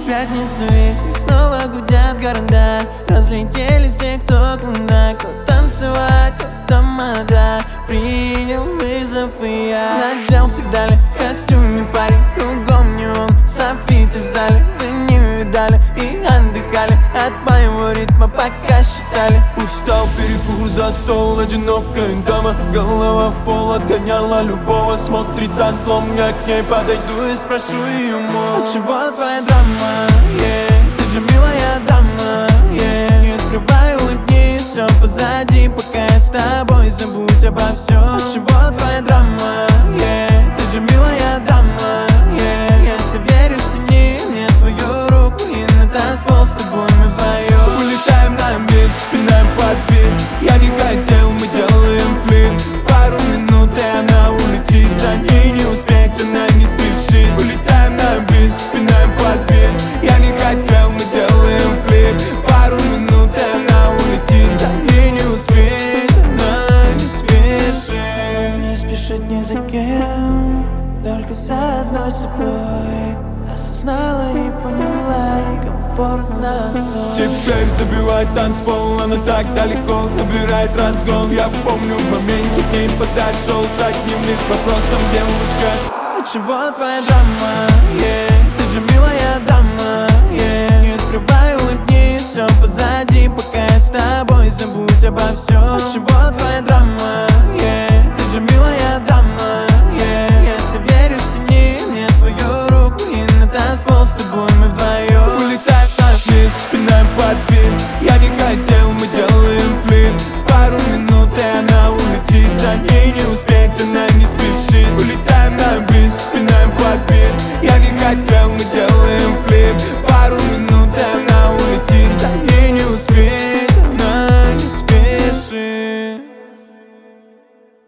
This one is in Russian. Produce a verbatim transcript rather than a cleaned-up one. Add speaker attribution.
Speaker 1: пятницу и снова гудят города. Разлетелись все, кто куда, кто танцевать, кто тамада. Принял вызов и я надел педали, в костюме парень, кругом не он. Софиты в зале, вы не видали и отдыхали от моего ритма, пока считали.
Speaker 2: Устал перекур за стол, одинокая дама. Голова в пол отгоняла любого. Смотрит за злом, я к ней подойду и спрошу ее, мол,
Speaker 1: от чего твоя драма, yeah? Ты же милая дама, yeah. Не скрывай, улыбнись, все позади, пока я с тобой, забудь обо всем. От чего твоя драма, yeah? Ты же милая дама, yeah. Если веришь, тяни мне свою руку и на танцпол с тобой мы вдвоем.
Speaker 2: Улетаем на бис, спинаем под бит. Я не хотел, мы делаем флит. Пару минут и она улетит, за ней не успеть, она не спешит. Улетаем на бис, спинаем под бит. Я не хотел, мы делаем флит. Пару минут и она улетит, за ней не успеть,
Speaker 1: она не спешит. Не спешит ни за кем, только за одной собой. Осознала и поняла, и комфортно одной.
Speaker 2: Теперь забивает танцпол, она так далеко, набирает разгон. Я помню, в моменте к ней подошел с одним лишь вопросом, девушка,
Speaker 1: от чего твоя драма, yeah? Ты же милая дама, yeah. Не скрывай, улыбнись, все позади, пока я с тобой, забудь обо всем. От чего твоя драма, yeah? Ты же милая